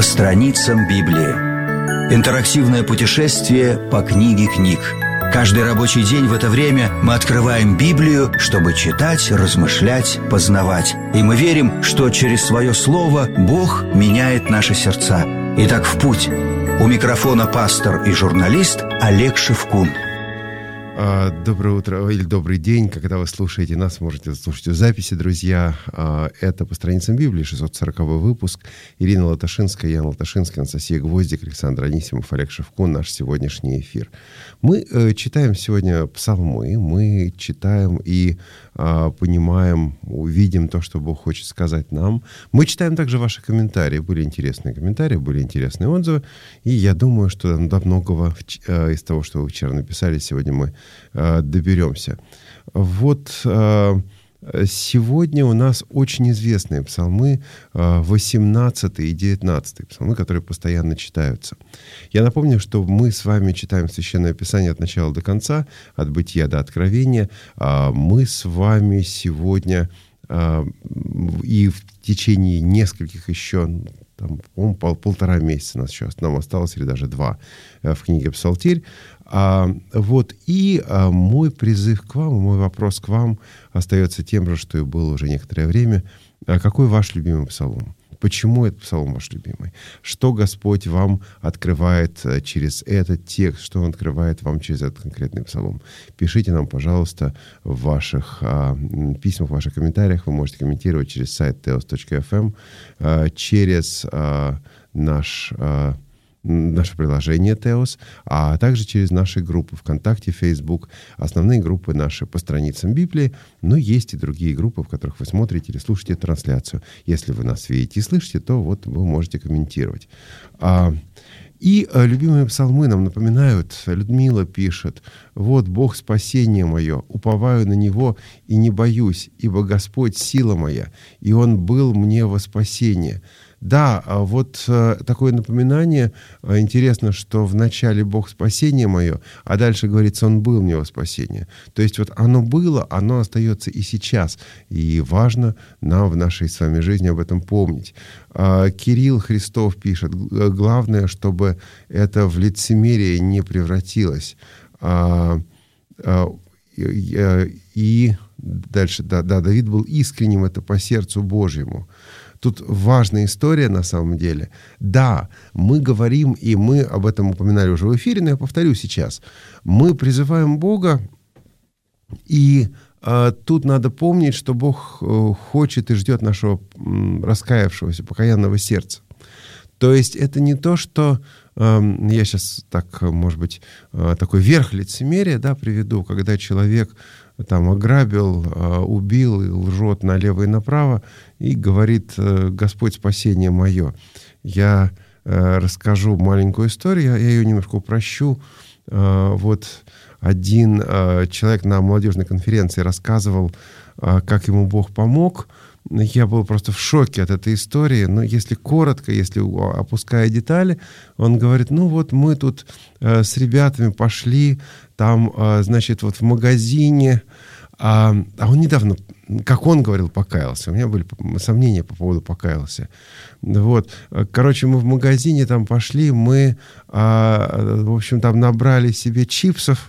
страницам Библии. Интерактивное путешествие по книге книг. Каждый рабочий день в это время мы открываем Библию, чтобы читать, размышлять, познавать. И мы верим, что через свое слово Бог меняет наши сердца. Итак, в путь. У микрофона пастор и журналист Олег Шевкун. Доброе утро или добрый день, когда вы слушаете нас, можете слушать в записи, друзья. Это «По страницам Библии», 640-й выпуск. Ирина Латашинская, Ян Латашинский, Анастасия Гвоздик, Александр Анисимов, Олег Шевкун, наш сегодняшний эфир. Мы читаем сегодня псалмы, мы читаем и понимаем, увидим то, что Бог хочет сказать нам. Мы читаем также ваши комментарии. Были интересные комментарии, были интересные отзывы. И я думаю, что до многого из того, что вы вчера написали, сегодня мы доберемся. Вот сегодня у нас очень известные псалмы, 18 и 19 псалмы, которые постоянно читаются. Я напомню, что мы с вами читаем Священное Писание от начала до конца, от Бытия до Откровения. Мы с вами сегодня и в течение нескольких еще, по-моему, полтора месяца нам осталось, или даже 2 в книге «Псалтирь». Мой призыв к вам, мой вопрос к вам остается тем же, что и было уже некоторое время. Какой ваш любимый псалом? Почему этот псалом ваш любимый? Что Господь вам открывает через этот текст? Что Он открывает вам через этот конкретный псалом? Пишите нам, пожалуйста, в ваших письмах, в ваших комментариях. Вы можете комментировать через сайт teos.fm, через наше приложение Теос, а также через наши группы ВКонтакте, Facebook. Основные группы наши по страницам Библии, но есть и другие группы, в которых вы смотрите или слушаете трансляцию. Если вы нас видите и слышите, то вот вы можете комментировать. Любимые псалмы нам напоминают, Людмила пишет: «Вот Бог спасение мое, уповаю на Него и не боюсь, ибо Господь сила моя, и Он был мне во спасение». Да, вот такое напоминание. Интересно, что в начале Бог спасение мое, а дальше говорится, Он был мне во спасение. То есть вот оно было, оно остается и сейчас. И важно нам в нашей с вами жизни об этом помнить. Кирилл Христов пишет: главное, чтобы это в лицемерие не превратилось. И дальше, Давид был искренним, это по сердцу Божьему. Тут важная история на самом деле. Да, мы говорим, и мы об этом упоминали уже в эфире, но я повторю сейчас. Мы призываем Бога, и тут надо помнить, что Бог хочет и ждет нашего раскаявшегося, покаянного сердца. То есть это не то, что я сейчас так, может быть, такой верх лицемерия, приведу, когда человек ограбил, убил и лжет налево и направо и говорит: «Господь спасение мое». Я расскажу маленькую историю, я ее немножко упрощу. Вот один человек на молодежной конференции рассказывал, как ему Бог помог. Я был просто в шоке от этой истории. Но если коротко, если опуская детали, он говорит: мы тут с ребятами пошли, там, в магазине, а он недавно, как он говорил, покаялся. У меня были сомнения по поводу покаялся. Вот. Короче, мы в магазине там пошли, мы, в общем, там набрали себе чипсов,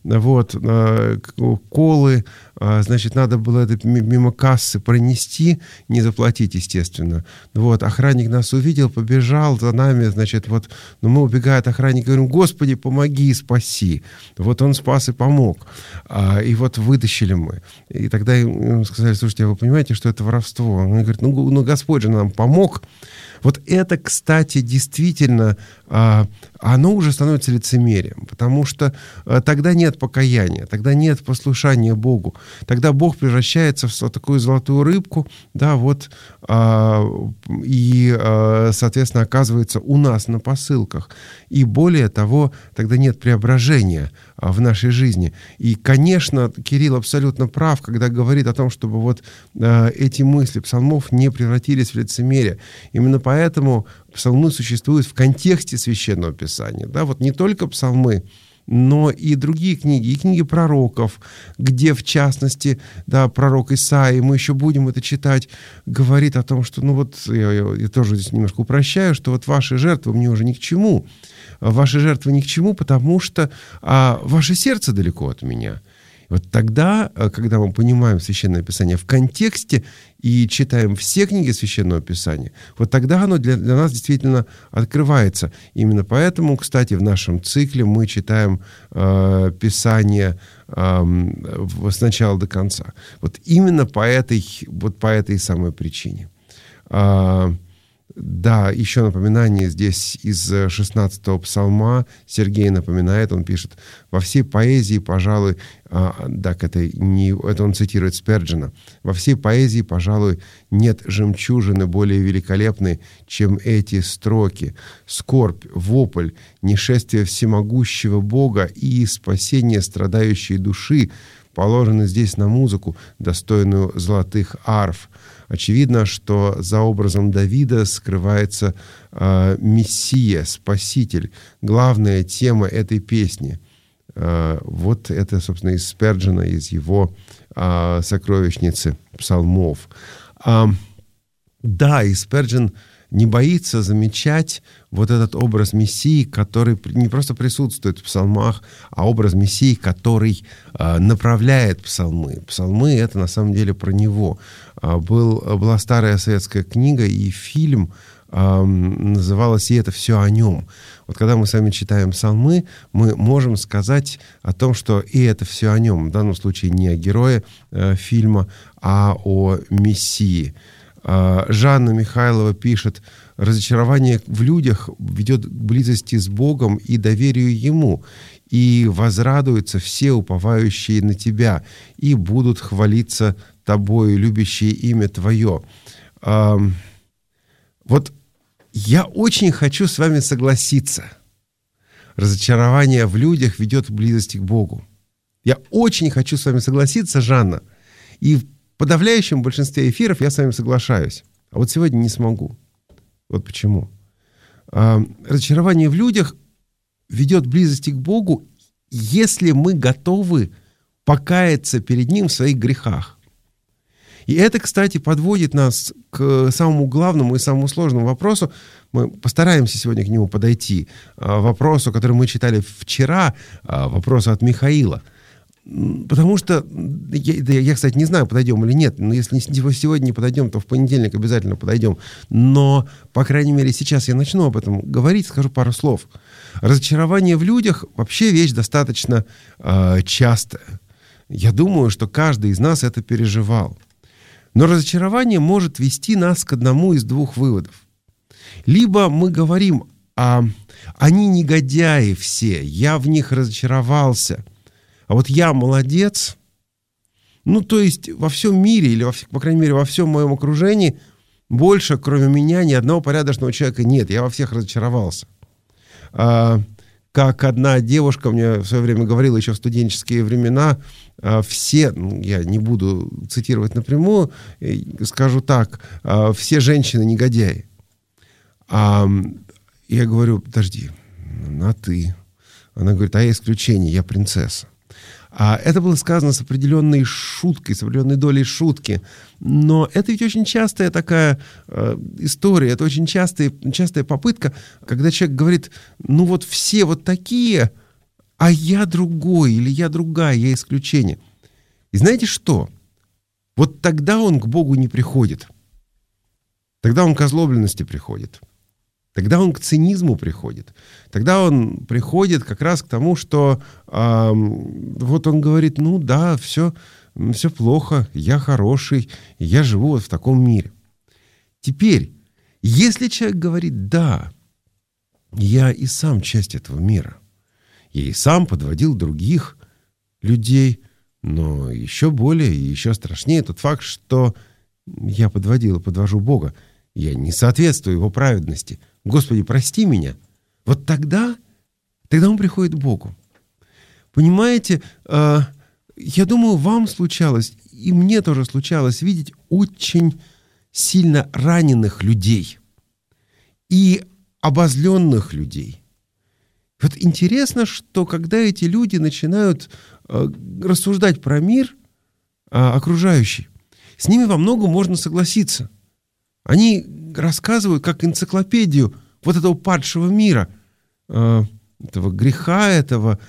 колы, надо было это мимо кассы пронести, не заплатить, естественно. Охранник нас увидел, побежал за нами, мы, убегая от охранника, говорим: «Господи, помоги, спаси». Он спас и помог. И вытащили мы. И тогда им сказали: «Слушайте, а вы понимаете, что это воровство?» Он говорит: Господь же нам помог». Вот это, кстати, действительно, оно уже становится лицемерием, потому что тогда нет покаяния, тогда нет послушания Богу, тогда Бог превращается в такую золотую рыбку, соответственно, оказывается у нас на посылках. И более того, тогда нет преображения в нашей жизни. И, конечно, Кирилл абсолютно прав, когда говорит о том, чтобы эти мысли псалмов не превратились в лицемерие. Именно поэтому псалмы существуют в контексте Священного Писания. Не только псалмы, но и другие книги, и книги пророков, где, в частности, да, пророк Исаия, мы еще будем это читать, говорит о том, что, я тоже здесь немножко упрощаю, что вот ваши жертвы мне уже ни к чему. Ваши жертвы ни к чему, потому что ваше сердце далеко от меня. Вот тогда, когда мы понимаем Священное Писание в контексте и читаем все книги Священного Писания, вот тогда оно для нас действительно открывается. Именно поэтому, кстати, в нашем цикле мы читаем Писание с начала до конца. Вот именно по этой самой причине. Да, еще напоминание здесь из 16-го псалма. Сергей напоминает, он пишет: «Во всей поэзии, пожалуй...» это он цитирует Сперджена. «Во всей поэзии, пожалуй, нет жемчужины более великолепной, чем эти строки. Скорбь, вопль, нешествие всемогущего Бога и спасение страдающей души положены здесь на музыку, достойную золотых арф». Очевидно, что за образом Давида скрывается Мессия, Спаситель, главная тема этой песни. Вот это, собственно, из Сперджена, из его сокровищницы псалмов. Да, и Сперджен не боится замечать вот этот образ Мессии, который не просто присутствует в псалмах, а образ Мессии, который направляет псалмы. Псалмы — это на самом деле про него. Была старая советская книга и фильм, называлось «И это все о нем». Вот когда мы с вами читаем псалмы, мы можем сказать о том, что «и это все о нем». В данном случае не о герое фильма, а о Мессии. Жанна Михайлова пишет: «Разочарование в людях ведет к близости с Богом и доверию Ему, и возрадуются все уповающие на Тебя, и будут хвалиться Тобою, любящие имя Твое». Вот я очень хочу с вами согласиться. Разочарование в людях ведет к близости к Богу. Я очень хочу с вами согласиться, Жанна. И в подавляющем большинстве эфиров я с вами соглашаюсь. А вот сегодня не смогу. Вот почему. Разочарование в людях ведет к близости к Богу, если мы готовы покаяться перед Ним в своих грехах. И это, кстати, подводит нас к самому главному и самому сложному вопросу. Мы постараемся сегодня к нему подойти. Вопросу, который мы читали вчера, вопросу от Михаила. Потому что, я, кстати, не знаю, подойдем или нет, но если сегодня не подойдем, то в понедельник обязательно подойдем. Но, по крайней мере, сейчас я начну об этом говорить, скажу пару слов. Разочарование в людях вообще вещь достаточно частая. Я думаю, что каждый из нас это переживал. Но разочарование может вести нас к одному из двух выводов. Либо мы говорим: они негодяи все, я в них разочаровался, а вот я молодец. То есть во всем мире, или, по крайней мере, во всем моем окружении больше, кроме меня, ни одного порядочного человека нет. Я во всех разочаровался. Как одна девушка мне в свое время говорила еще в студенческие времена, все, я не буду цитировать напрямую, скажу так: все женщины негодяи. Я говорю: подожди, а ты? Она говорит: а я исключение, я принцесса. Это было сказано с определенной шуткой, с определенной долей шутки. Но это ведь очень частая такая история, это очень частая попытка, когда человек говорит: вот все вот такие, а я другой, или я другая, я исключение. И знаете что? Вот тогда он к Богу не приходит. Тогда он к озлобленности приходит. Тогда он к цинизму приходит. Тогда он приходит как раз к тому, что вот он говорит: да, все плохо, я хороший, я живу вот в таком мире. Теперь, если человек говорит: да, я и сам часть этого мира, я и сам подводил других людей, но еще более и еще страшнее тот факт, что я подводил и подвожу Бога, я не соответствую Его праведности. Господи, прости меня. Вот тогда он приходит к Богу. Понимаете, я думаю, вам случалось, и мне тоже случалось видеть очень сильно раненых людей и обозленных людей. Вот интересно, что когда эти люди начинают рассуждать про мир окружающий, с ними во многом можно согласиться. Они рассказывают как энциклопедию вот этого падшего мира, этого греха, этого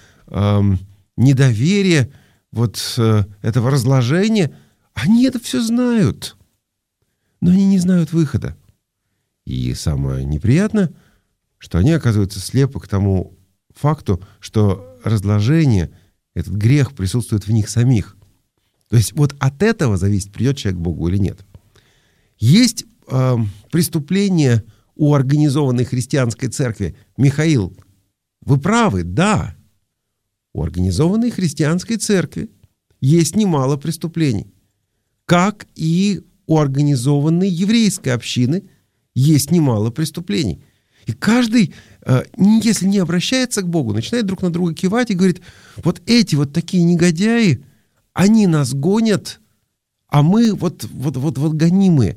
недоверия, этого разложения. Они это все знают, но они не знают выхода. И самое неприятное, что они оказываются слепы к тому факту, что разложение, этот грех присутствует в них самих. То есть вот от этого зависит, придет человек к Богу или нет. Есть преступление у организованной христианской церкви. Михаил, вы правы, да. У организованной христианской церкви есть немало преступлений. Как и у организованной еврейской общины есть немало преступлений. И каждый, если не обращается к Богу, начинает друг на друга кивать и говорит: вот эти вот такие негодяи, они нас гонят, а мы вот гонимые.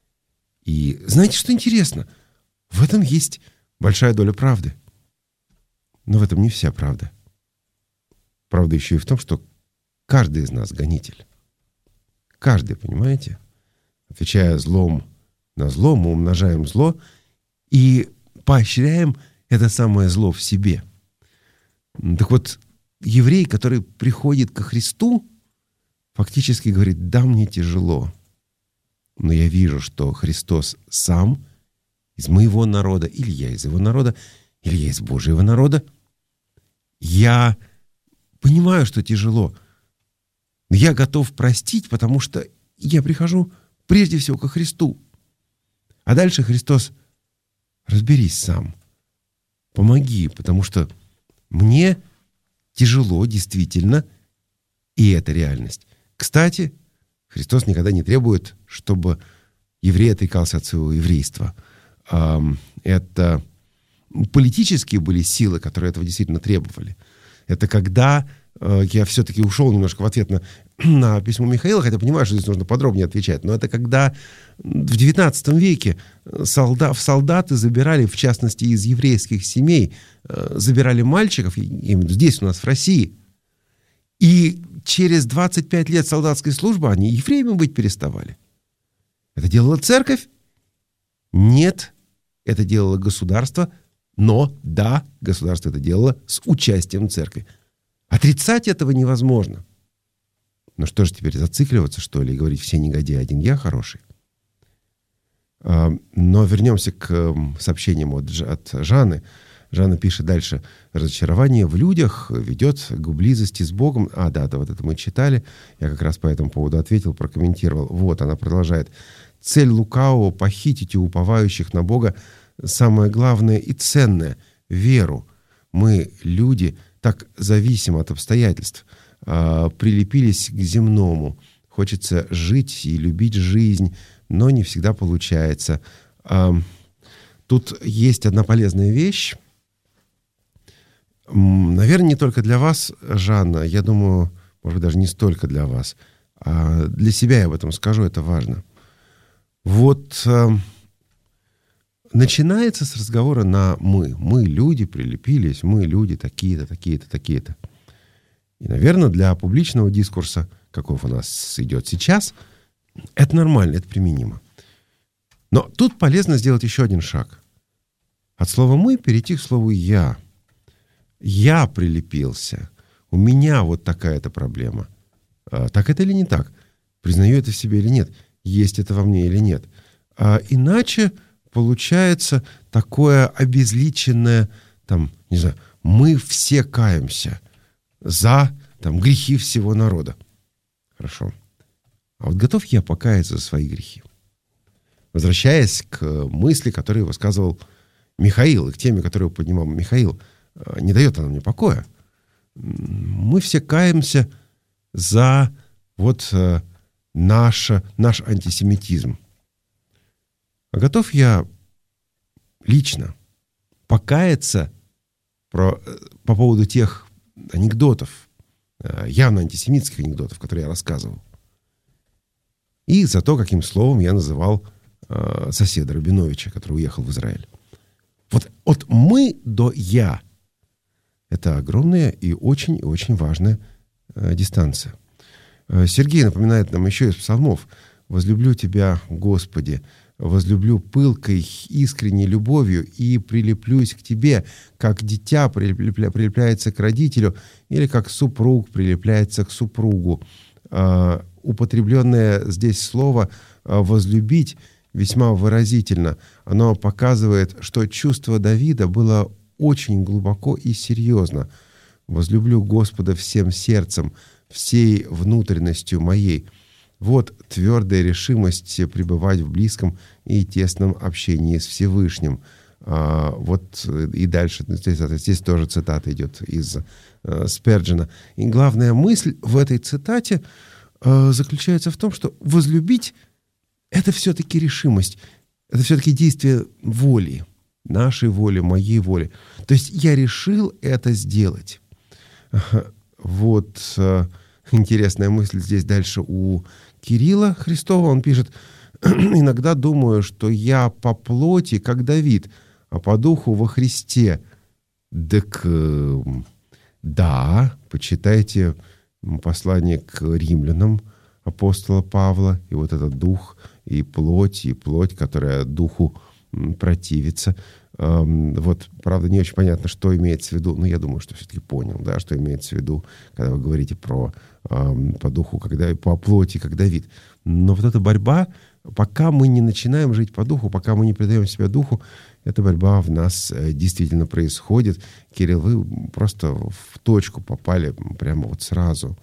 И знаете, что интересно? В этом есть большая доля правды. Но в этом не вся правда. Правда еще и в том, что каждый из нас гонитель. Каждый, понимаете? Отвечая злом на зло, мы умножаем зло и поощряем это самое зло в себе. Так вот, еврей, который приходит ко Христу, фактически говорит: да, мне тяжело, но я вижу, что Христос сам из моего народа, или я из его народа, или я из Божьего народа. Я понимаю, что тяжело, но я готов простить, потому что я прихожу прежде всего ко Христу. А дальше Христос: разберись сам, помоги, потому что мне тяжело действительно, и это реальность. Кстати, Христос никогда не требует, чтобы еврей отрекался от своего еврейства. Это политические были силы, которые этого действительно требовали. Это когда я все-таки ушел немножко в ответ на письмо Михаила, хотя понимаю, что здесь нужно подробнее отвечать, но это когда в XIX веке солдаты забирали, в частности, из еврейских семей, забирали мальчиков, именно здесь у нас, в России, и через 25 лет солдатской службы они евреями быть переставали. Это делала церковь? Нет, это делало государство, но да, государство это делало с участием церкви. Отрицать этого невозможно. Ну что же теперь, зацикливаться, что ли, и говорить: все негодяи, один я хороший? Но вернемся к сообщениям от Жанны. Жанна пишет дальше: разочарование в людях ведет к близости с Богом. Да, вот это мы читали. Я как раз по этому поводу ответил, прокомментировал. Вот, она продолжает. Цель лукавого — похитить у уповающих на Бога самое главное и ценное — веру. Мы, люди, так зависим от обстоятельств, прилепились к земному. Хочется жить и любить жизнь, но не всегда получается. Тут есть одна полезная вещь. Наверное, не только для вас, Жанна, я думаю, может быть, даже не столько для вас, а для себя я об этом скажу, это важно. Вот начинается с разговора на «мы». Мы, люди, прилепились, мы, люди, такие-то, такие-то, такие-то. И, наверное, для публичного дискурса, каков у нас идет сейчас, это нормально, это применимо. Но тут полезно сделать еще один шаг. От слова «мы» перейти к слову «я». Я прилепился. У меня вот такая-то проблема. Так это или не так? Признаю это в себе или нет? Есть это во мне или нет? Иначе получается такое обезличенное, мы все каемся за грехи всего народа. Хорошо. А вот готов я покаяться за свои грехи? Возвращаясь к мысли, которую высказывал Михаил, и к теме, которую поднимал Михаил, не дает она мне покоя. Мы все каемся за наш антисемитизм. А готов я лично покаяться по поводу тех анекдотов, явно антисемитских анекдотов, которые я рассказывал, и за то, каким словом я называл соседа Рабиновича, который уехал в Израиль. Вот от «мы» до «я» Это огромная и очень важная дистанция. Сергей напоминает нам еще из псалмов: «Возлюблю Тебя, Господи, возлюблю пылкой, искренней любовью и прилеплюсь к Тебе, как дитя прилепляется к родителю или как супруг прилепляется к супругу». Употребленное здесь слово «возлюбить» весьма выразительно. Оно показывает, что чувство Давида было очень глубоко и серьезно. «Возлюблю Господа всем сердцем, всей внутренностью моей». Вот твердая решимость пребывать в близком и тесном общении с Всевышним. Вот и дальше, здесь тоже цитата идет из Сперджена. И главная мысль в этой цитате заключается в том, что возлюбить — это все-таки решимость, это все-таки действие воли, нашей воли, моей воли. То есть я решил это сделать. Вот интересная мысль здесь дальше у Кирилла Христова. Он пишет: «Иногда думаю, что я по плоти, как Давид, а по духу во Христе». Так да, почитайте послание к римлянам апостола Павла, и вот этот дух и плоть, которая духу противится. Вот, правда, не очень понятно, что имеется в виду, но я думаю, что все-таки понял, да, что имеется в виду, когда вы говорите про по духу, по плоти, как Давид. Но вот эта борьба, пока мы не начинаем жить по духу, пока мы не предаем себя духу, эта борьба в нас действительно происходит. Кирилл, вы просто в точку попали прямо вот сразу.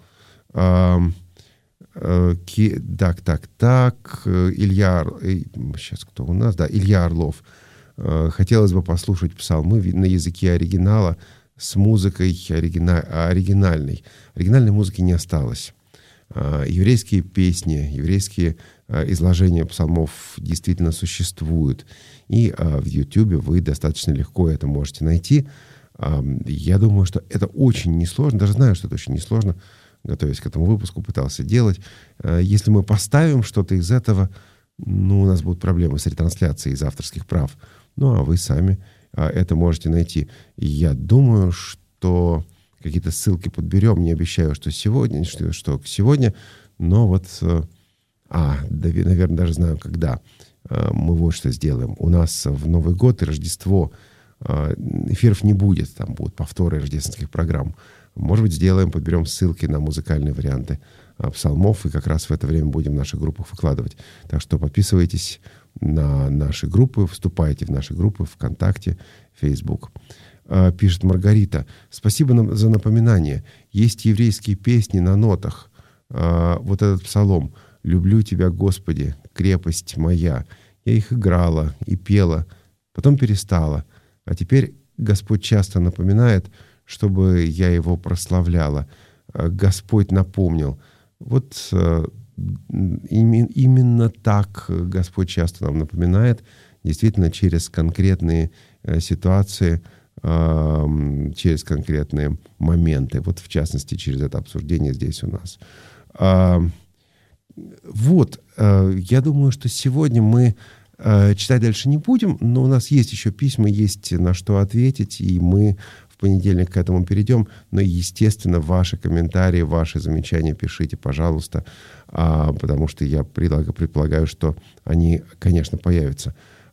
Илья, сейчас кто у нас? Да, Илья Орлов. Хотелось бы послушать псалмы на языке оригинала с музыкой оригинальной. Оригинальной музыки не осталось. Еврейские песни, еврейские изложения псалмов действительно существуют. И в YouTube вы достаточно легко это можете найти. Я думаю, что это очень несложно. Даже знаю, что это очень несложно. Готовясь к этому выпуску, пытался делать. Если мы поставим что-то из этого, у нас будут проблемы с ретрансляцией из авторских прав. А вы сами это можете найти. И я думаю, что какие-то ссылки подберем. Не обещаю, что сегодня, но вот... наверное, даже знаю, когда мы вот что сделаем. У нас в Новый год и Рождество эфиров не будет. Там будут повторы рождественских программ. Может быть, подберем ссылки на музыкальные варианты псалмов, и как раз в это время будем в наших группах выкладывать. Так что подписывайтесь на наши группы, вступайте в наши группы ВКонтакте, Facebook. Пишет Маргарита: «Спасибо за напоминание. Есть еврейские песни на нотах. Вот этот псалом: «Люблю Тебя, Господи, крепость моя». Я их играла и пела, потом перестала. А теперь Господь часто напоминает, чтобы я Его прославляла. Господь напомнил». Вот именно так Господь часто нам напоминает, действительно через конкретные ситуации, через конкретные моменты. Вот в частности, через это обсуждение здесь у нас. Я думаю, что сегодня мы читать дальше не будем, но у нас есть еще письма, есть на что ответить, и мы в понедельник к этому перейдем. Но, естественно, ваши комментарии, ваши замечания пишите, пожалуйста, потому что я предполагаю, что они, конечно, появятся.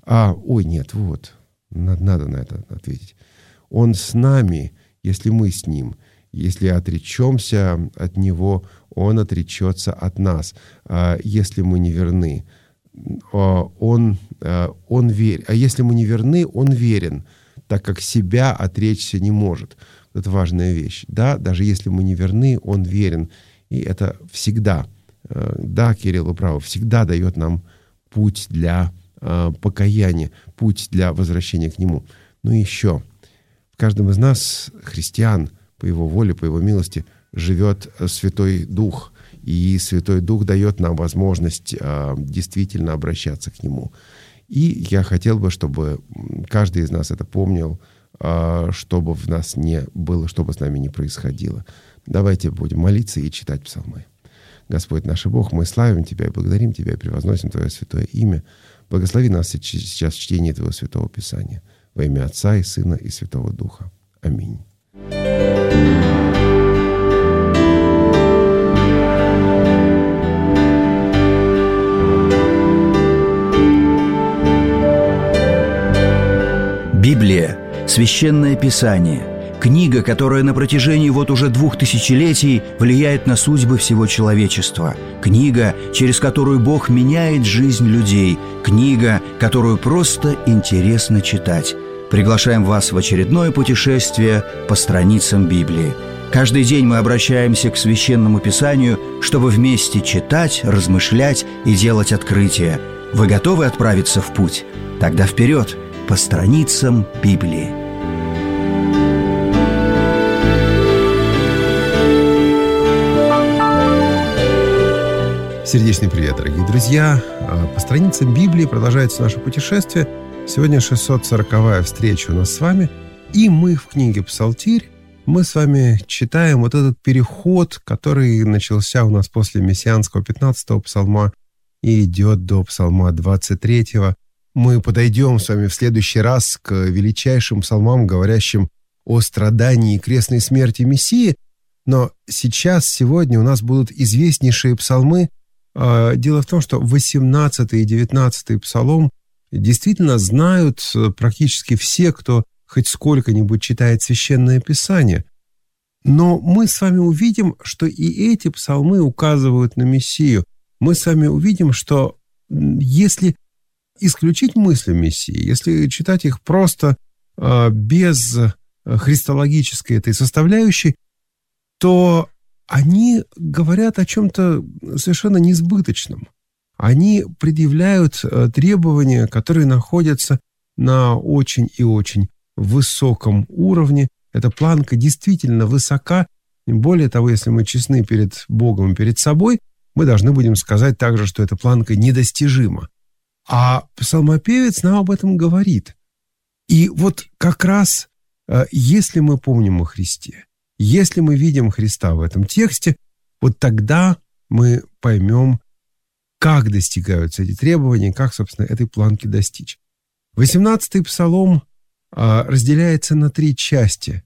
Надо на это ответить. Он с нами, если мы с Ним. Если отречемся от Него, Он отречется от нас. Если мы не верны, Он верен. А если мы не верны, Он верен, так как себя отречься не может. Это важная вещь. Да, даже если мы не верны, Он верен. И это всегда, да, Кирилл, вы правы, всегда дает нам путь для покаяния, путь для возвращения к Нему. Но еще в каждом из нас, христиан, по Его воле, по Его милости, живет Святой Дух. И Святой Дух дает нам возможность действительно обращаться к Нему. И я хотел бы, чтобы каждый из нас это помнил, чтобы в нас не было, чтобы с нами не происходило. Давайте будем молиться и читать псалмы. Господь наш Бог, мы славим Тебя и благодарим Тебя и превозносим Твое святое имя. Благослови нас сейчас в чтении Твоего Святого Писания. Во имя Отца и Сына и Святого Духа. Аминь. Библия – священное писание, книга, которая на протяжении вот уже 2000 летий влияет на судьбы всего человечества, книга, через которую Бог меняет жизнь людей, книга, которую просто интересно читать. Приглашаем вас в очередное путешествие по страницам Библии. Каждый день мы обращаемся к Священному Писанию, чтобы вместе читать, размышлять и делать открытия. Вы готовы отправиться в путь? Тогда вперед! По страницам Библии. Сердечный привет, дорогие друзья! По страницам Библии продолжается наше путешествие. Сегодня 640-я встреча у нас с вами. И мы в книге «Псалтирь». Мы с вами читаем вот этот переход, который начался у нас после мессианского 15-го псалма и идет до псалма 23-го. Мы подойдем с вами в следующий раз к величайшим псалмам, говорящим о страдании и крестной смерти Мессии. Но сегодня у нас будут известнейшие псалмы. Дело в том, что 18 и 19 псалом действительно знают практически все, кто хоть сколько-нибудь читает Священное Писание. Но мы с вами увидим, что и эти псалмы указывают на Мессию. Мы с вами увидим, что если исключить мысли Мессии, если читать их просто без христологической этой составляющей, то они говорят о чем-то совершенно несбыточном. Они предъявляют требования, которые находятся на очень и очень высоком уровне. Эта планка действительно высока. И более того, если мы честны перед Богом и перед собой, мы должны будем сказать также, что эта планка недостижима. А псалмопевец нам об этом говорит. И вот как раз, если мы помним о Христе, если мы видим Христа в этом тексте, вот тогда мы поймем, как достигаются эти требования, как, собственно, этой планки достичь. 18-й псалом разделяется на 3 части.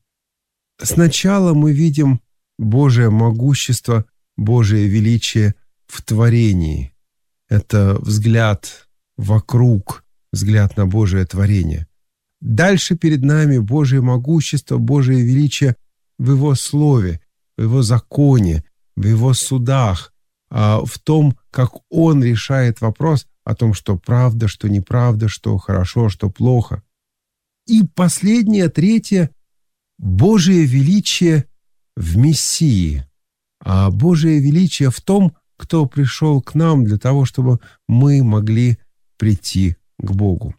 Сначала мы видим Божие могущество, Божие величие в творении. Это взгляд вокруг, взгляд на Божие творение. Дальше перед нами Божие могущество, Божие величие в Его Слове, в Его законе, в Его судах, в том, как Он решает вопрос о том, что правда, что неправда, что хорошо, что плохо. И последнее, третье, Божие величие в Мессии, а Божие величие в том, кто пришел к нам для того, чтобы мы могли прийти к Богу.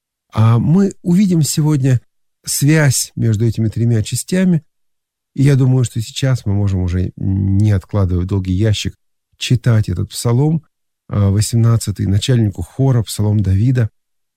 А мы увидим сегодня связь между этими 3 частями, и я думаю, что сейчас мы можем уже, не откладывая в долгий ящик, читать этот псалом, 18-й, начальнику хора, псалом Давида.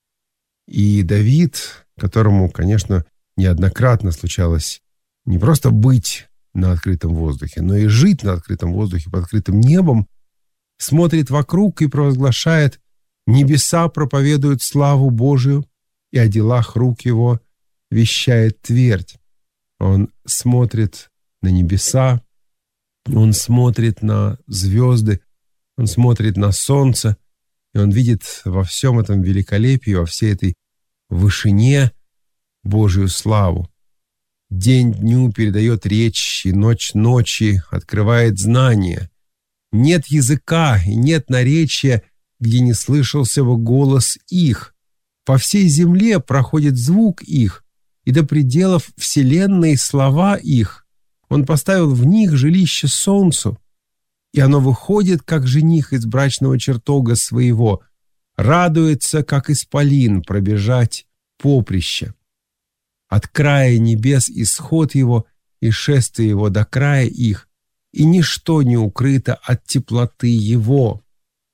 И Давид, которому, конечно, неоднократно случалось не просто быть на открытом воздухе, но и жить на открытом воздухе, под открытым небом, смотрит вокруг и провозглашает: «Небеса проповедуют славу Божию, и о делах рук Его вещает твердь». Он смотрит на небеса, он смотрит на звезды, он смотрит на солнце, и он видит во всем этом великолепии, во всей этой вышине Божию славу. День дню передает речь, и ночь ночи открывает знание. Нет языка и нет наречия, где не слышался бы голос их. По всей земле проходит звук их, и до пределов вселенной слова их. Он поставил в них жилище солнцу, и оно выходит, как жених из брачного чертога своего, радуется, как исполин, пробежать поприще. От края небес исход его, и шествие его до края их, и ничто не укрыто от теплоты его.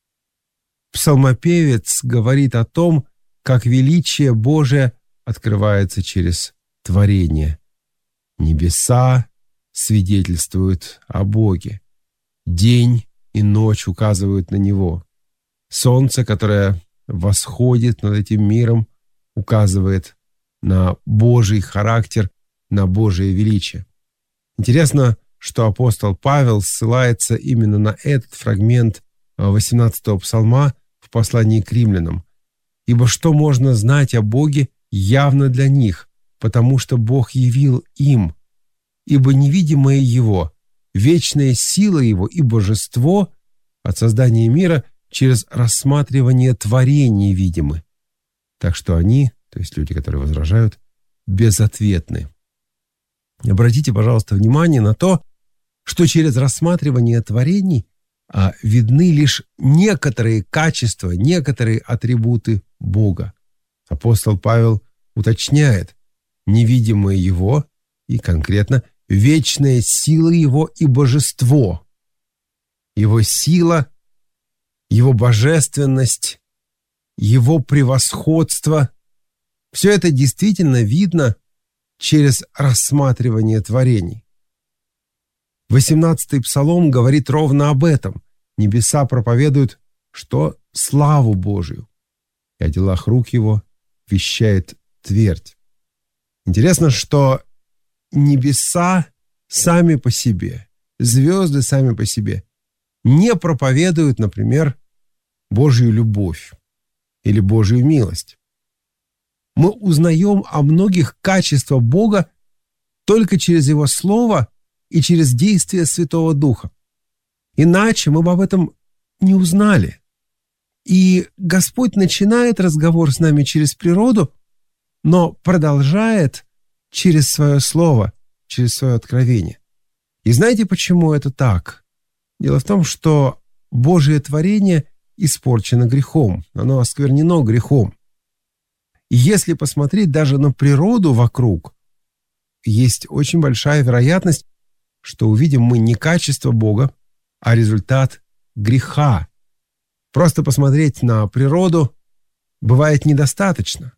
Псалмопевец говорит о том, как величие Божие открывается через творение. Небеса свидетельствуют о Боге. День и ночь указывают на Него. Солнце, которое восходит над этим миром, указывает на Божий характер, на Божие величие. Интересно, что апостол Павел ссылается именно на этот фрагмент 18-го псалма в послании к римлянам. «Ибо что можно знать о Боге явно для них, потому что Бог явил им, ибо невидимое Его, вечная сила Его и божество от создания мира через рассматривание творений видимы». Так что они, то есть люди, которые возражают, безответны. Обратите, пожалуйста, внимание на то, что через рассматривание творений видны лишь некоторые качества, некоторые атрибуты Бога. Апостол Павел уточняет невидимое Его и конкретно вечная сила Его и божество. Его сила, Его божественность, Его превосходство – все это действительно видно через рассматривание творений. 18-й псалом говорит ровно об этом. Небеса проповедуют, что славу Божию, и о делах рук Его вещает твердь. Интересно, что небеса сами по себе, звезды сами по себе не проповедуют, например, Божью любовь или Божью милость. Мы узнаем о многих качествах Бога только через Его Слово и через действие Святого Духа. Иначе мы бы об этом не узнали. И Господь начинает разговор с нами через природу, но продолжает через Свое Слово, через Свое откровение. И знаете, почему это так? Дело в том, что Божие творение испорчено грехом, оно осквернено грехом. И если посмотреть даже на природу вокруг, есть очень большая вероятность, что увидим мы не качество Бога, а результат греха. Просто посмотреть на природу бывает недостаточно.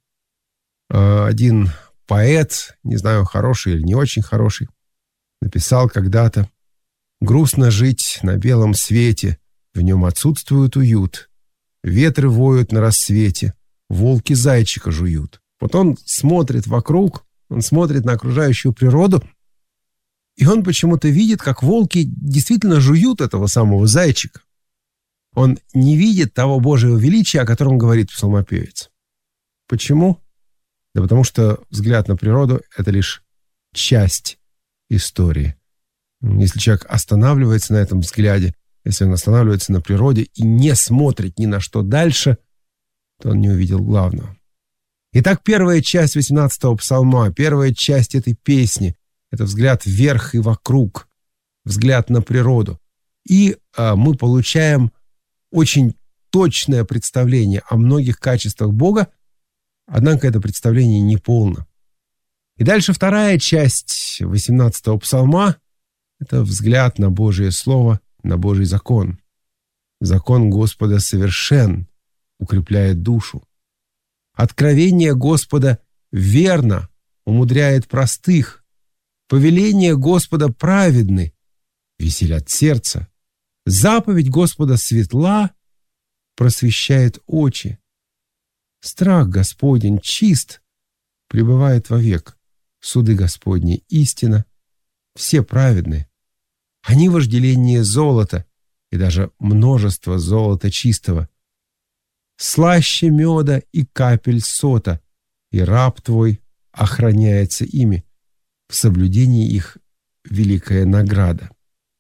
Один поэт, не знаю, хороший или не очень хороший, написал когда-то: «Грустно жить на белом свете, в нем отсутствует уют. Ветры воют на рассвете, волки зайчика жуют». Вот он смотрит вокруг, он смотрит на окружающую природу, и он почему-то видит, как волки действительно жуют этого самого зайчика. Он не видит того Божьего величия, о котором говорит псалмопевец. Почему? Да потому что взгляд на природу – это лишь часть истории. Если человек останавливается на этом взгляде, если он останавливается на природе и не смотрит ни на что дальше, то он не увидел главного. Итак, первая часть 18-го псалма, первая часть этой песни – это взгляд вверх и вокруг, взгляд на природу. И мы получаем очень точное представление о многих качествах Бога, однако это представление не полно. И дальше вторая часть 18-го псалма – это взгляд на Божие Слово, на Божий закон. Закон Господа совершен, укрепляет душу. Откровение Господа верно, умудряет простых. Повеления Господа праведны, веселят сердце. Заповедь Господа светла, просвещает очи. Страх Господень чист, пребывает вовек. Суды Господни истина, все праведны. Они вожделение золота и даже множество золота чистого. Слаще меда и капель сота, и раб твой охраняется ими. В соблюдении их великая награда.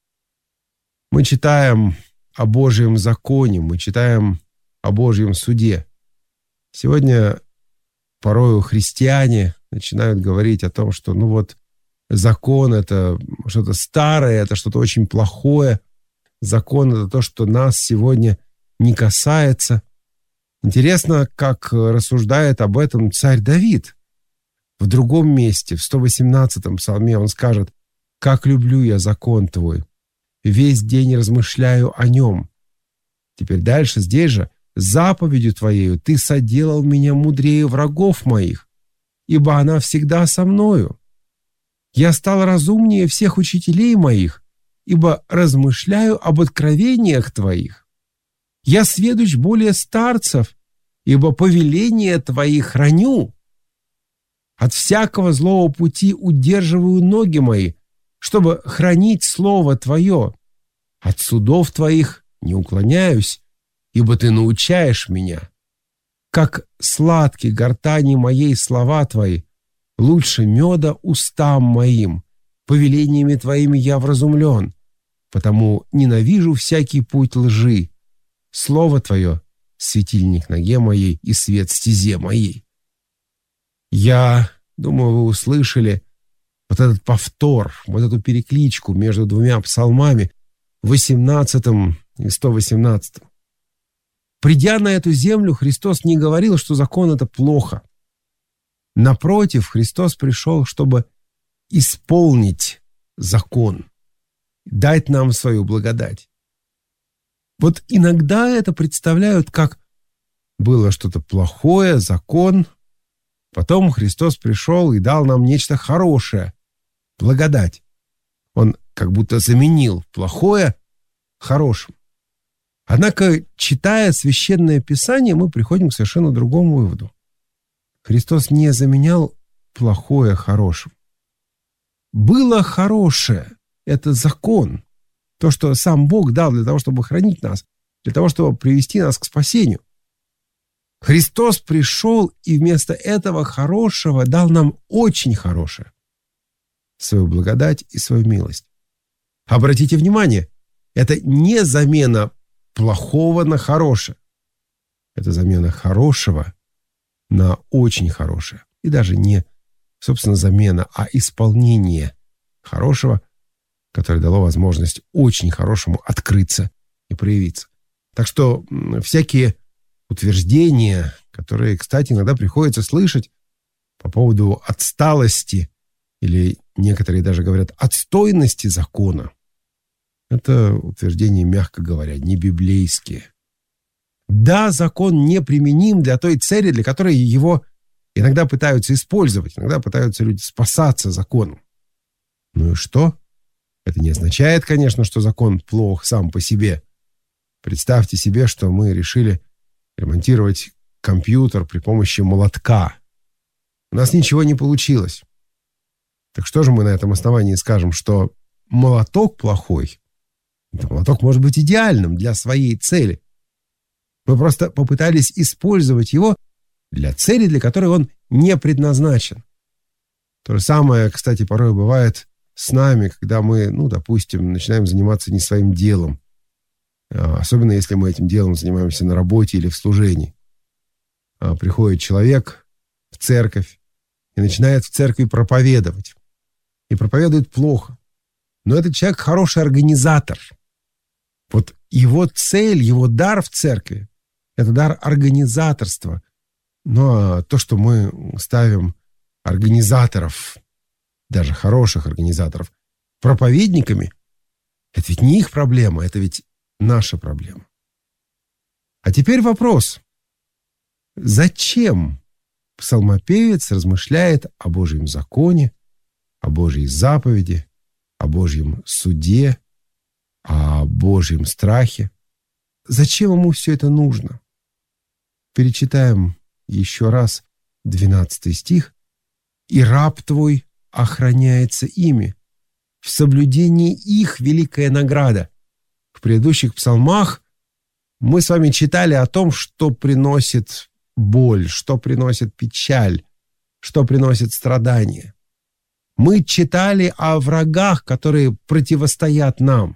Мы читаем о Божьем законе, мы читаем о Божьем суде. Сегодня порою христиане начинают говорить о том, что закон – это что-то старое, это что-то очень плохое. Закон – это то, что нас сегодня не касается. Интересно, как рассуждает об этом царь Давид. В другом месте, в 118-м псалме, он скажет: «Как люблю я закон твой, весь день размышляю о нем». Теперь дальше, здесь же: «Заповедью твоею ты соделал меня мудрее врагов моих, ибо она всегда со мною. Я стал разумнее всех учителей моих, ибо размышляю об откровениях твоих. Я сведущ более старцев, ибо повеления твои храню. От всякого злого пути удерживаю ноги мои, чтобы хранить Слово Твое. От судов Твоих не уклоняюсь, ибо Ты научаешь меня. Как сладки гортани моей слова Твои, лучше меда устам моим. Повелениями Твоими я вразумлен, потому ненавижу всякий путь лжи. Слово Твое — светильник ноге моей и свет стезе моей. Я думаю, вы услышали вот этот повтор, вот эту перекличку между двумя псалмами, 18 и 118. Придя на эту землю, Христос не говорил, что закон — это плохо. Напротив, Христос пришел, чтобы исполнить закон, дать нам свою благодать. Вот иногда это представляют как было что-то плохое, закон, потом Христос пришел и дал нам нечто хорошее, благодать. Он как будто заменил плохое хорошим. Однако, читая Священное Писание, мы приходим к совершенно другому выводу. Христос не заменял плохое хорошим. Было хорошее – это закон. То, что сам Бог дал для того, чтобы хранить нас, для того, чтобы привести нас к спасению. Христос пришел и вместо этого хорошего дал нам очень хорошее. Свою благодать и свою милость. Обратите внимание, это не замена плохого на хорошее. Это замена хорошего на очень хорошее. И даже не, собственно, замена, а исполнение хорошего, которое дало возможность очень хорошему открыться и проявиться. Так что всякие утверждения, которые, кстати, иногда приходится слышать по поводу отсталости или некоторые даже говорят отстойности закона, это утверждения, мягко говоря, не библейские. Да, закон неприменим для той цели, для которой его иногда пытаются использовать, иногда пытаются люди спасаться законом. Ну и что? Это не означает, конечно, что закон плох сам по себе. Представьте себе, что мы решили ремонтировать компьютер при помощи молотка. У нас ничего не получилось. Так что же мы на этом основании скажем, что молоток плохой? Молоток может быть идеальным для своей цели. Мы просто попытались использовать его для цели, для которой он не предназначен. То же самое, кстати, порой бывает с нами, когда мы, допустим, начинаем заниматься не своим делом. Особенно, если мы этим делом занимаемся на работе или в служении. Приходит человек в церковь и начинает в церкви проповедовать. И проповедует плохо. Но этот человек хороший организатор. Вот его цель, его дар в церкви – это дар организаторства. Но то, что мы ставим организаторов, даже хороших организаторов, проповедниками, это ведь не их проблема, это ведь наша проблема. А теперь вопрос. Зачем псалмопевец размышляет о Божьем законе, о Божьей заповеди, о Божьем суде, о Божьем страхе? Зачем ему все это нужно? Перечитаем еще раз 12 стих. «И раб твой охраняется ими. В соблюдении их великая награда». В предыдущих псалмах мы с вами читали о том, что приносит боль, что приносит печаль, что приносит страдания. Мы читали о врагах, которые противостоят нам.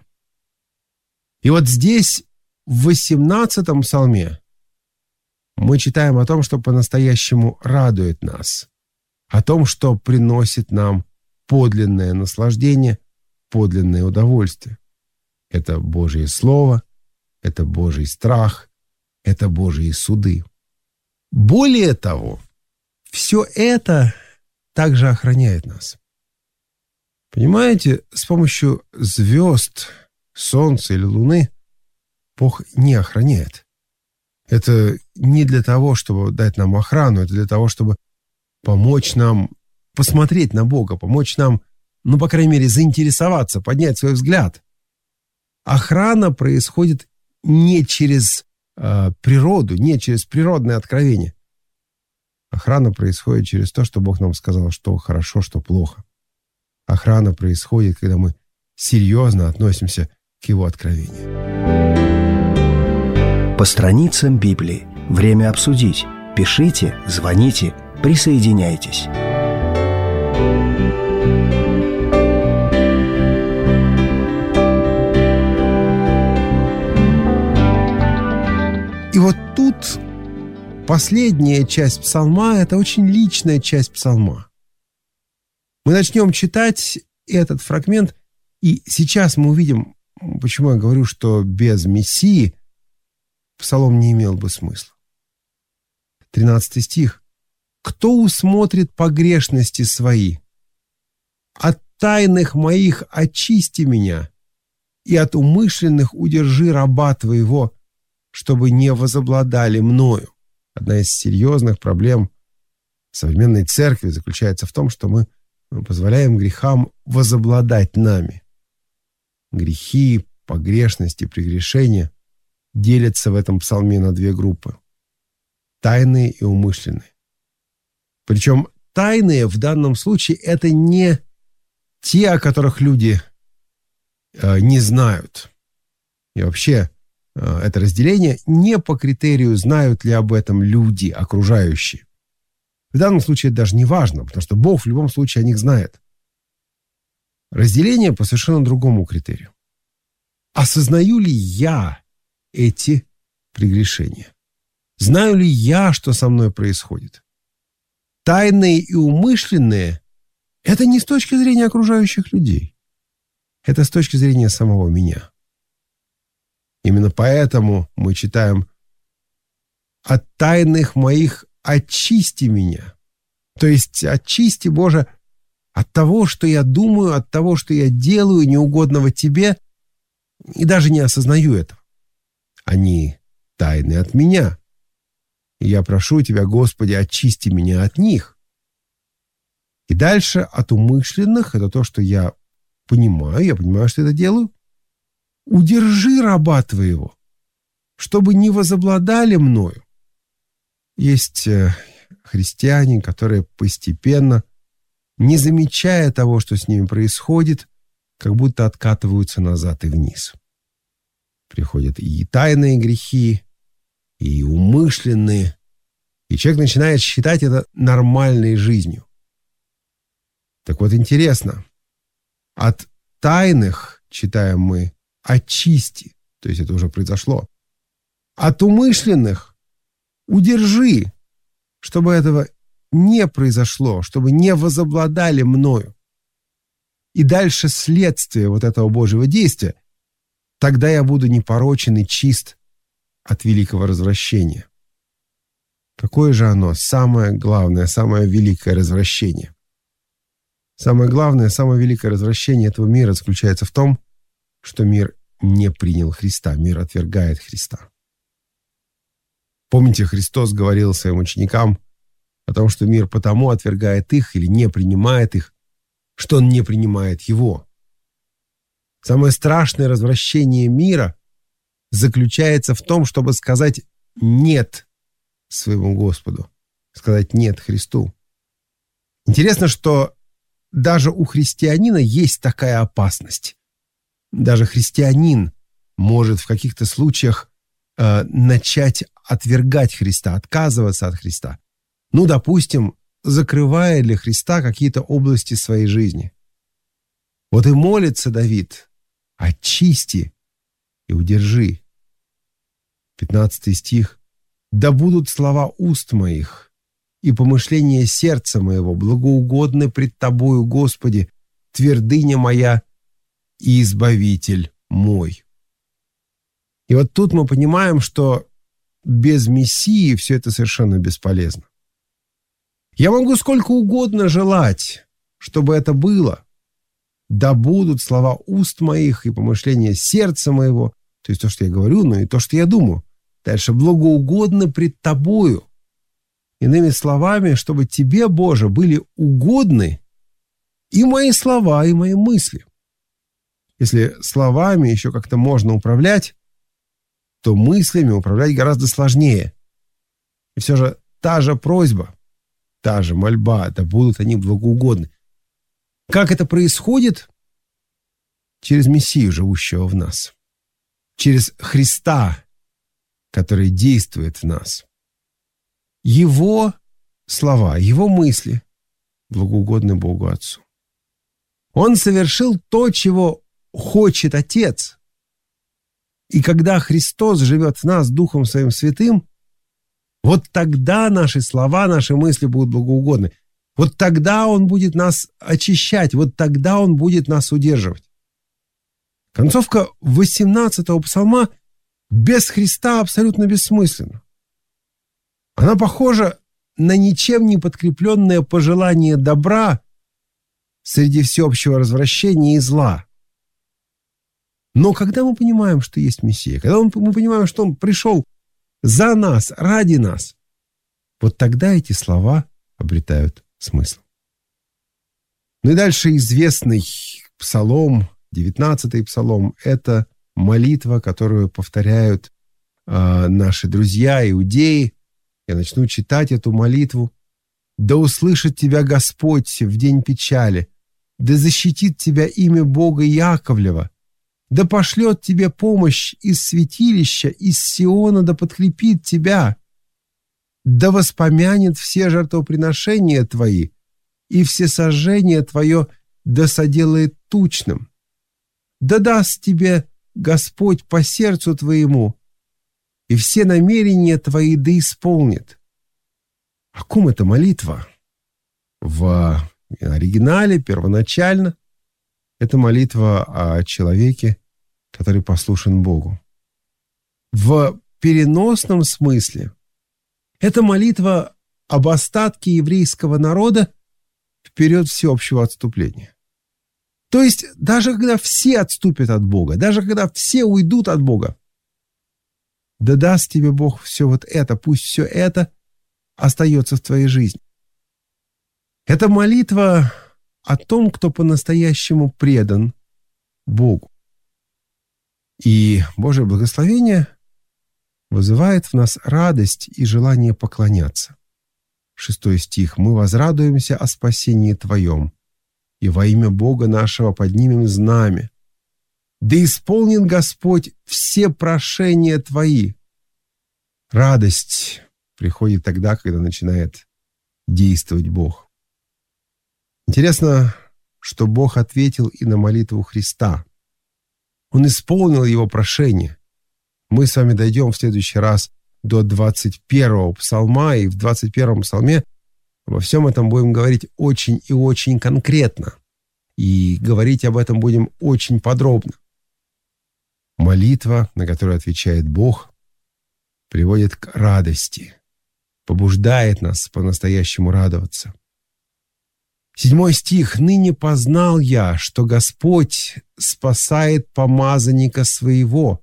И вот здесь, в 18-м псалме, мы читаем о том, что по-настоящему радует нас, о том, что приносит нам подлинное наслаждение, подлинное удовольствие. Это Божье Слово, это Божий страх, это Божьи суды. Более того, все это также охраняет нас. Понимаете, с помощью звезд, солнца или луны Бог не охраняет. Это не для того, чтобы дать нам охрану, это для того, чтобы помочь нам посмотреть на Бога, помочь нам, по крайней мере, заинтересоваться, поднять свой взгляд. Охрана происходит не через природу, не через природное откровение. Охрана происходит через то, что Бог нам сказал, что хорошо, что плохо. Охрана происходит, когда мы серьезно относимся к Его откровению. По страницам Библии. Время обсудить. Пишите, звоните, присоединяйтесь. И вот тут последняя часть псалма – это очень личная часть псалма. Мы начнем читать этот фрагмент, и сейчас мы увидим, почему я говорю, что без Мессии псалом не имел бы смысла. 13 стих. «Кто усмотрит погрешности свои? От тайных моих очисти меня, и от умышленных удержи раба твоего, чтобы не возобладали мною». Одна из серьезных проблем современной церкви заключается в том, что мы позволяем грехам возобладать нами. Грехи, погрешности, прегрешения делятся в этом псалме на две группы. Тайные и умышленные. Причем тайные в данном случае это не те, о которых люди не знают. И вообще это разделение не по критерию, знают ли об этом люди, окружающие. В данном случае это даже не важно, потому что Бог в любом случае о них знает. Разделение по совершенно другому критерию. Осознаю ли я эти прегрешения? Знаю ли я, что со мной происходит? Тайные и умышленные – это не с точки зрения окружающих людей. Это с точки зрения самого меня. Именно поэтому мы читаем «От тайных моих очисти меня». То есть очисти, Боже, от того, что я думаю, от того, что я делаю, неугодного Тебе, и даже не осознаю этого. Они тайны от меня. И я прошу Тебя, Господи, очисти меня от них. И дальше от умышленных, это то, что я понимаю, что это делаю. Удержи раба Твоего, чтобы не возобладали мною. Есть христиане, которые постепенно, не замечая того, что с ними происходит, как будто откатываются назад и вниз. Приходят и тайные грехи, и умышленные, и человек начинает считать это нормальной жизнью. Так вот, интересно, от тайных, читаем мы, очисти, то есть это уже произошло, от умышленных удержи, чтобы этого не произошло, чтобы не возобладали мною. И дальше следствие вот этого Божьего действия, тогда я буду непорочен и чист от великого развращения. Какое же оно самое главное, самое великое развращение? Самое главное, самое великое развращение этого мира заключается в том, что мир не принял Христа, мир отвергает Христа. Помните, Христос говорил своим ученикам о том, что мир потому отвергает их или не принимает их, что он не принимает его. Самое страшное развращение мира заключается в том, чтобы сказать «нет» своему Господу, сказать «нет» Христу. Интересно, что даже у христианина есть такая опасность. Даже христианин может в каких-то случаях начать отвергать Христа, отказываться от Христа. Ну, допустим, закрывая для Христа какие-то области своей жизни. Вот и молится Давид: «Очисти и удержи». 15 стих. «Да будут слова уст моих и помышления сердца моего благоугодны пред Тобою, Господи, твердыня моя и избавитель мой». И вот тут мы понимаем, что без Мессии все это совершенно бесполезно. Я могу сколько угодно желать, чтобы это было. Да будут слова уст моих и помышления сердца моего, то есть то, что я говорю, но и то, что я думаю. Дальше благоугодно пред Тобою. Иными словами, чтобы Тебе, Боже, были угодны и мои слова, и мои мысли. Если словами еще как-то можно управлять, то мыслями управлять гораздо сложнее. И все же та же просьба, та же мольба, да будут они благоугодны. Как это происходит? Через Мессию, живущего в нас. Через Христа, который действует в нас. Его слова, Его мысли благоугодны Богу Отцу. Он совершил то, чего хочет Отец. И когда Христос живет в нас Духом Своим Святым, вот тогда наши слова, наши мысли будут благоугодны. Вот тогда Он будет нас очищать, вот тогда Он будет нас удерживать. Концовка 18-го псалма без Христа абсолютно бессмысленна. Она похожа на ничем не подкрепленное пожелание добра среди всеобщего развращения и зла. Но когда мы понимаем, что есть Мессия, когда мы понимаем, что Он пришел за нас, ради нас, вот тогда эти слова обретают смысл. Ну и дальше известный псалом, 19-й псалом, это молитва, которую повторяют наши друзья, иудеи. Я начну читать эту молитву. «Да услышит тебя Господь в день печали, да защитит тебя имя Бога Яковлева, да пошлет тебе помощь из святилища, из Сиона, да подкрепит тебя, да воспомянет все жертвоприношения твои, и всесожжение твое да соделает тучным. Да даст тебе Господь по сердцу твоему, и все намерения твои да исполнит». О ком эта молитва? В оригинале, первоначально, это молитва о человеке, который послушен Богу. В переносном смысле это молитва об остатке еврейского народа в период всеобщего отступления. То есть даже когда все отступят от Бога, даже когда все уйдут от Бога, да даст тебе Бог все вот это, пусть все это остается в твоей жизни. Это молитва о том, кто по-настоящему предан Богу. И Божье благословение вызывает в нас радость и желание поклоняться. 6 стих. «Мы возрадуемся о спасении Твоем, и во имя Бога нашего поднимем знамя. Да исполнит Господь все прошения Твои». Радость приходит тогда, когда начинает действовать Бог. Интересно, что Бог ответил и на молитву Христа. Он исполнил его прошение. Мы с вами дойдем в следующий раз до 21-го псалма, и в 21-м псалме обо всем этом будем говорить очень и очень конкретно. И говорить об этом будем очень подробно. Молитва, на которую отвечает Бог, приводит к радости, побуждает нас по-настоящему радоваться. 7 стих. «Ныне познал я, что Господь спасает помазанника своего,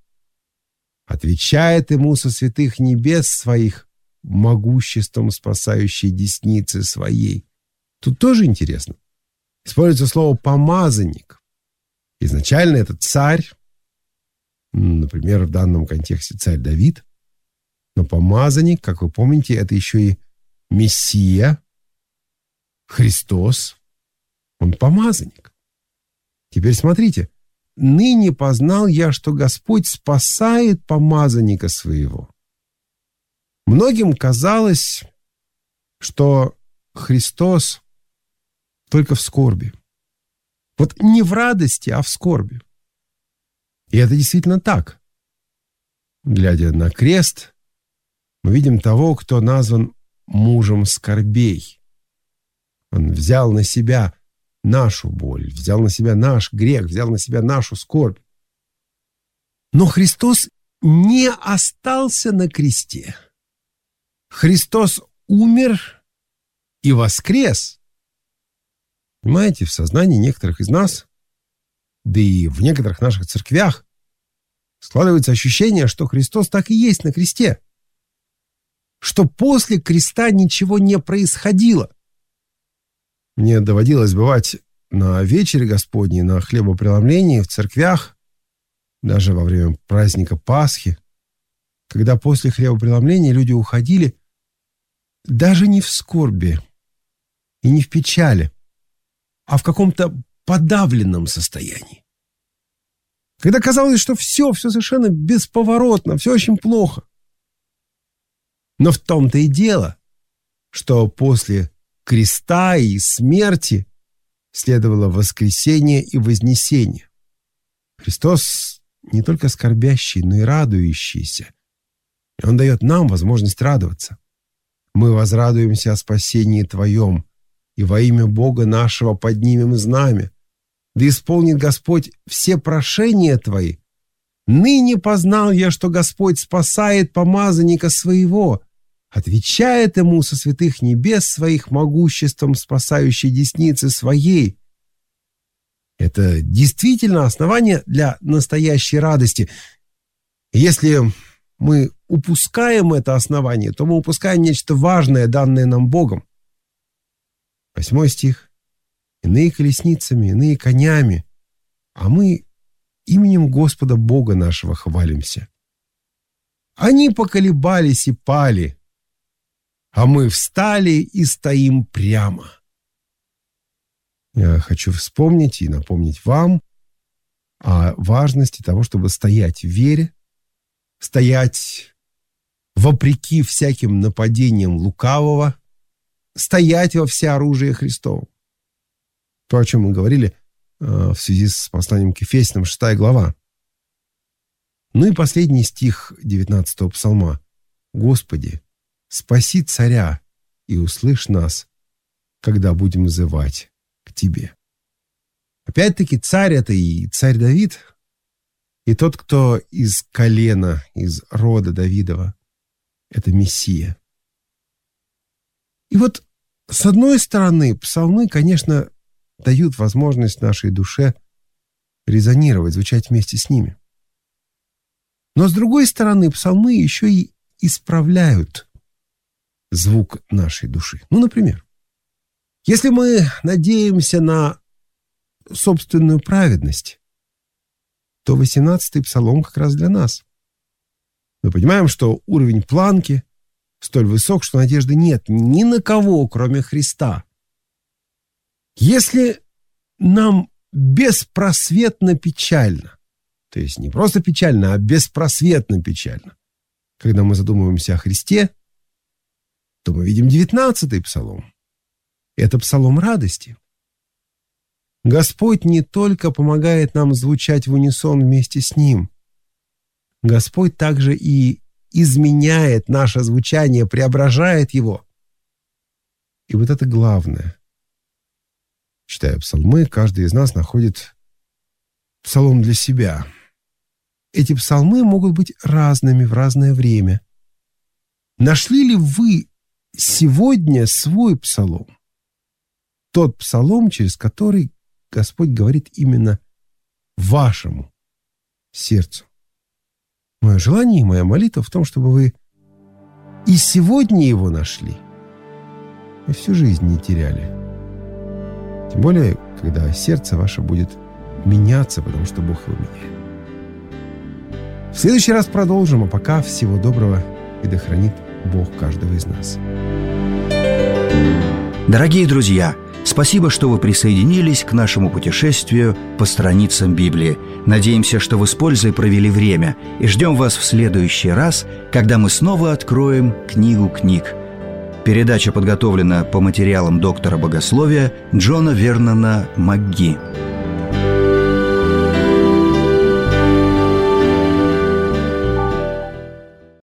отвечает ему со святых небес своих могуществом спасающей десницы своей». Тут тоже интересно. Используется слово «помазанник». Изначально это царь, например, в данном контексте царь Давид, но помазанник, как вы помните, это еще и Мессия, Христос, Он помазанник. Теперь смотрите. «Ныне познал я, что Господь спасает помазанника своего». Многим казалось, что Христос только в скорби. Вот не в радости, а в скорби. И это действительно так. Глядя на крест, мы видим того, кто назван мужем скорбей. Он взял на себя нашу боль, взял на себя наш грех, взял на себя нашу скорбь. Но Христос не остался на кресте. Христос умер и воскрес. Понимаете, в сознании некоторых из нас, да и в некоторых наших церквях, складывается ощущение, что Христос так и есть на кресте, что после креста ничего не происходило. Мне доводилось бывать на вечере Господней, на хлебопреломлении в церквях, даже во время праздника Пасхи, когда после хлебопреломления люди уходили даже не в скорби и не в печали, а в каком-то подавленном состоянии. Когда казалось, что все совершенно бесповоротно, все очень плохо. Но в том-то и дело, что после креста и смерти следовало воскресение и вознесение. Христос не только скорбящий, но и радующийся. И Он дает нам возможность радоваться. Мы возрадуемся о спасении Твоем, и во имя Бога нашего поднимем знамя. Да исполнит Господь все прошения Твои. Ныне познал я, что Господь спасает помазанника Своего, отвечает Ему со святых небес Своих могуществом спасающей десницы Своей. Это действительно основание для настоящей радости. Если мы упускаем это основание, то мы упускаем нечто важное, данное нам Богом. 8 стих. Иные колесницами, иные конями, а мы именем Господа Бога нашего хвалимся. Они поколебались и пали, а мы встали и стоим прямо. Я хочу вспомнить и напомнить вам о важности того, чтобы стоять в вере, стоять вопреки всяким нападениям лукавого, стоять во всеоружии Христова. То, о чем мы говорили в связи с посланием к Ефесянам, 6 глава. Ну и последний стих 19-го псалма. «Господи, спаси царя и услышь нас, когда будем взывать к Тебе». Опять-таки царь — это и царь Давид, и тот, кто из колена, из рода Давидова, это Мессия. И вот, с одной стороны, псалмы, конечно, дают возможность нашей душе резонировать, звучать вместе с ними. Но, с другой стороны, псалмы еще и исправляют звук нашей души. Ну, например, если мы надеемся на собственную праведность, то 18-й псалом как раз для нас. Мы понимаем, что уровень планки столь высок, что надежды нет ни на кого, кроме Христа. Если нам беспросветно печально, то есть не просто печально, а беспросветно печально, когда мы задумываемся о Христе, то мы видим 19-й псалом. Это псалом радости. Господь не только помогает нам звучать в унисон вместе с Ним, Господь также и изменяет наше звучание, преображает его. И вот это главное. Читая псалмы, каждый из нас находит псалом для себя. Эти псалмы могут быть разными в разное время. Нашли ли вы сегодня свой псалом? Тот псалом, через который Господь говорит именно вашему сердцу. Мое желание и моя молитва в том, чтобы вы и сегодня его нашли, и всю жизнь не теряли. Тем более, когда сердце ваше будет меняться, потому что Бог его меняет. В следующий раз продолжим, а пока всего доброго, и да хранит Бог каждого из нас. Дорогие друзья, спасибо, что вы присоединились к нашему путешествию по страницам Библии. Надеемся, что вы с пользой провели время, и ждем вас в следующий раз, когда мы снова откроем книгу книг. Передача подготовлена по материалам доктора богословия Джона Вернона МакГи.